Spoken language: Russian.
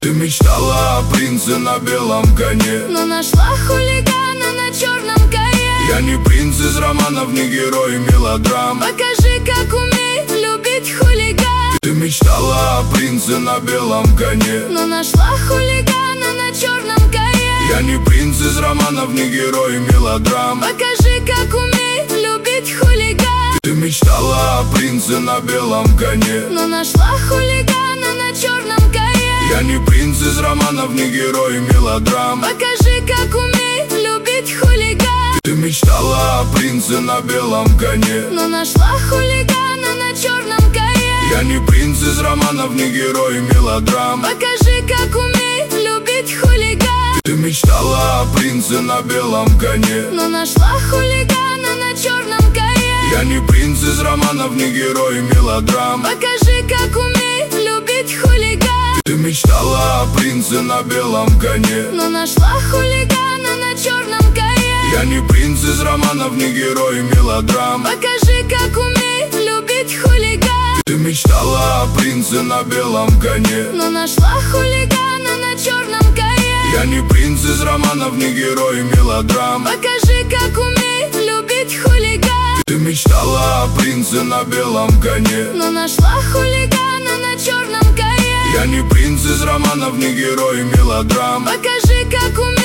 Ты мечтала о принце на белом коне, но нашла хулигана на черном коне. Я не принц из романов, не герой мелодрам. Покажи, как умеет любить хулиган. Ты мечтала о принце на белом коне, но нашла хулигана на черном коне. Я не принц из романов, не герой мелодрам. Покажи, как умеет любить хулиган. Ты мечтала о принце на белом коне, но нашла хулигана на черном коне. Я не принц из романов, не герой мелодрам. Покажи, как умеет любить хулиган. Ты мечтала о принце на белом коне, но нашла хулигана на черном коне. Я не принц из романов, не герой мелодрам. Покажи, как умеет любить хулиган. Ты мечтала о принце на белом коне, но нашла хулигана на черном коне. Я не принц из романов, не герой мелодрам. Покажи, как умеет любить хулиган. Ты мечтала о принце на белом коне, но нашла хулигана на черном коне. Я не принц из романов, не герой мелодрам. Покажи, как умеет любить хулиган. Ты мечтала о принце на белом коне, но нашла хулигана на черном коне. Я не принц из романов, не герой мелодрам. Покажи, как умеет любить хулиган. Ты мечтала о принце на белом коне, но нашла хулигана на черном коне. Я не принц из романов, не герой мелодрам. Покажи, как умеет